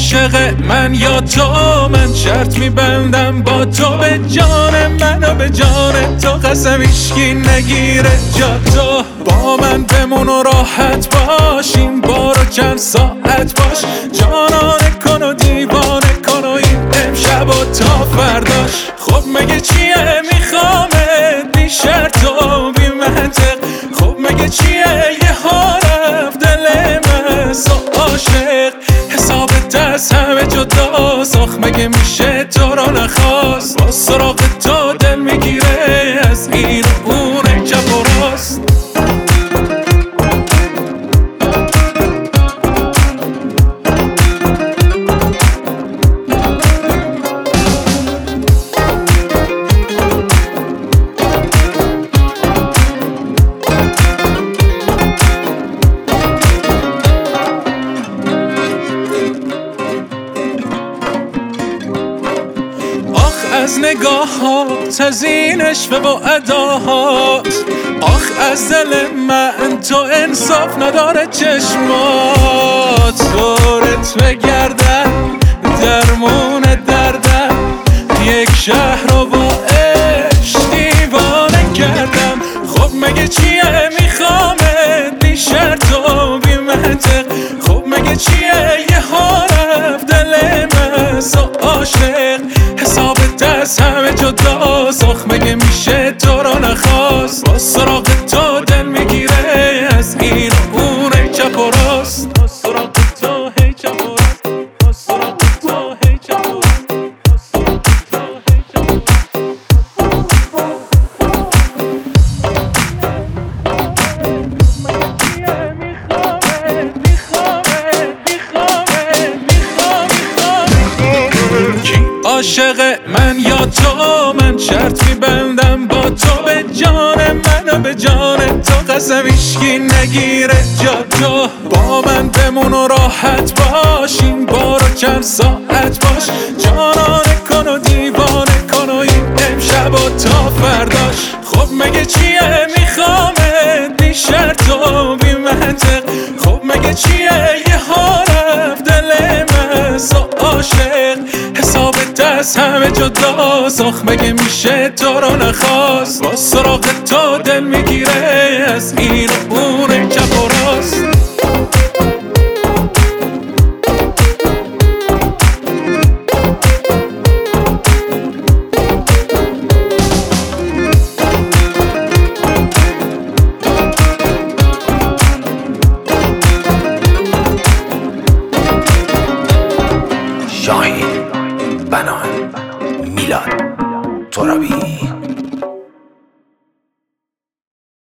عاشق من یا تو، من شرط میبندم با تو، به جان من و به جان تو، قسم هیچکی نگیره جا تو. با من بمون و راحت باش، این بارو چند ساعت باش، جانانه کن و دیوانه کن و این امشب و تا فرداش. خب مگه چیه میخوامت بی شرط و بی منطق، خب مگه چیه یه ها رفت دل من سو عاشق، حسابت از همه جداست، آخ مگه میشه تو رو نخواست، با سراغ تو دل میگیره از این و اون چپ و راست. از نگاهات، از این عشق و اداهات، آخ از دل من تو انصاف نداره چشمات. دورت بگردن درمون دردم، یک شهر رو با عشق دیوانه کردم. خب مگه چیه میخوامت بی شرط و بی منطق، خب مگه چیه یه ها رفت دل من سو عاشق، حسابت از همه جداست، آخ مگه میشه تو رو نخواست، با سراغ تو دل میگیره از این و اون ای چپ و راست، با سراغ تو هی چپ و راست، با سراغ تو هی چپ و راست، با سراغ تو هی چپ و راست. عاشق من یا تو، من شرط میبندم با تو، به جان من و به جان تو، قسم هیچکی نگیره جا تو. با من بمون و راحت باش، این بارو چند ساعت باش، جانانه کن و دیوانه کن و این امشب و تا فرداش. خب مگه چیه میخوامت بی شرط و بی منطق، خب مگه چیه یه ها رفت دل من سو عاشق، حسابت از همه جداست، آخ مگه میشه تو رو نخواست، با سراغ تو دل میگیره از این و اون چپ و راست. شاهین، بنان، میلاد ترابی.